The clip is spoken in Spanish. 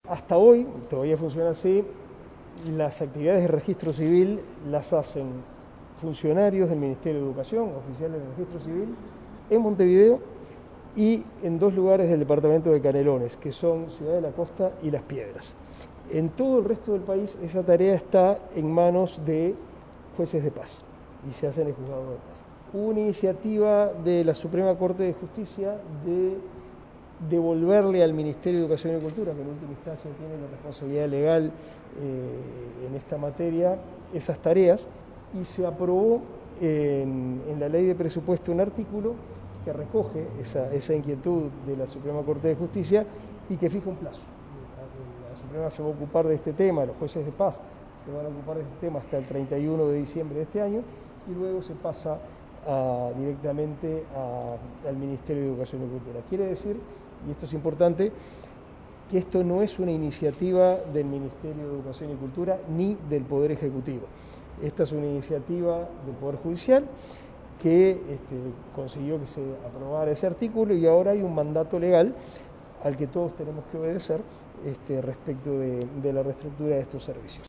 Hasta hoy, todavía funciona así, las actividades de registro civil las hacen funcionarios del Ministerio de Educación, oficiales del registro civil, en Montevideo y en dos lugares del departamento de Canelones, que son Ciudad de la Costa y Las Piedras. En todo el resto del país esa tarea está en manos de jueces de paz y se hace en el juzgado de paz. Hubo una iniciativa de la Suprema Corte de Justicia de devolverle al Ministerio de Educación y Cultura, que en última instancia tiene la responsabilidad legal en esta materia, esas tareas, y se aprobó en la ley de presupuesto un artículo que recoge esa inquietud de la Suprema Corte de Justicia y que fija un plazo. La Suprema se va a ocupar de este tema, los jueces de paz se van a ocupar de este tema hasta el 31 de diciembre de este año y luego se pasa directamente al Ministerio de Educación y Cultura. Quiere decir, y esto es importante, que esto no es una iniciativa del Ministerio de Educación y Cultura ni del Poder Ejecutivo. Esta es una iniciativa del Poder Judicial que consiguió que se aprobara ese artículo y ahora hay un mandato legal al que todos tenemos que obedecer respecto de la reestructura de estos servicios.